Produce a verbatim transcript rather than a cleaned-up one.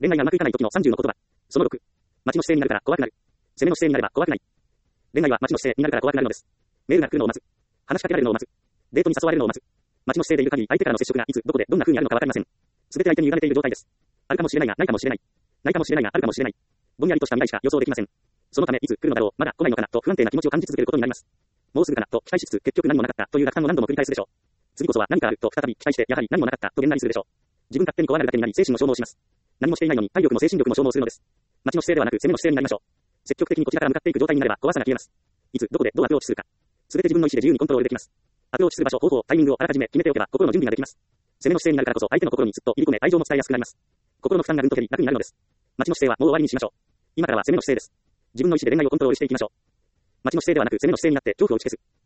恋愛がうまくいかない時のさんじゅうの言葉。そのろく。待ちの姿勢になるから怖くなる。攻めの姿勢になれば怖くない。恋愛は待ちの姿勢になるから怖くなるのです。メールが来るのを待つ。話しかけられるのを待つ。デートに誘われるのを待つ。待ちの姿勢でいる限り相手からの接触がいつ、どこで、どんな風にあるのかわかりません。すべて相手に委ねている状態です。あるかもしれないが、ないかもしれない。ないかもしれないが、あるかもしれない。ぼんやりとした未来しか予想できません。そのため、いつ来るのだろう、まだ来ないのかなと不安定な気持ちを感じ続けることになります。もうすぐかなと期待しつつ、結局何もなかったという落胆を何度も繰り返すでしょう。次こそは何かあると再び期待して、やはり何もなかったとげんなりするでしょう。自分勝手に壊れるだけになり精神を消耗します。何もしていないのに体力も精神力も消耗するのです。待ちの姿勢ではなく攻めの姿勢になりましょう。積極的にこちらから向かっていく状態になれば怖さが消えます。いつ、どこで、どうアプローチするか。すべて自分の意思で自由にコントロールできます。アプローチする場所、方法、タイミングをあらかじめ決めておけば心の準備ができます。攻めの姿勢になるからこそ相手の心にずっと入り込め愛情も伝えやすくなります。心の負担がぐんと減り楽になるのです。待ちの姿勢はもう終わりにしましょう。今からは攻めの姿勢です。自分の意思で恋愛をコントロールしていきましょう。待ちの姿勢ではなく攻めの姿勢になって恐怖を打ち消す。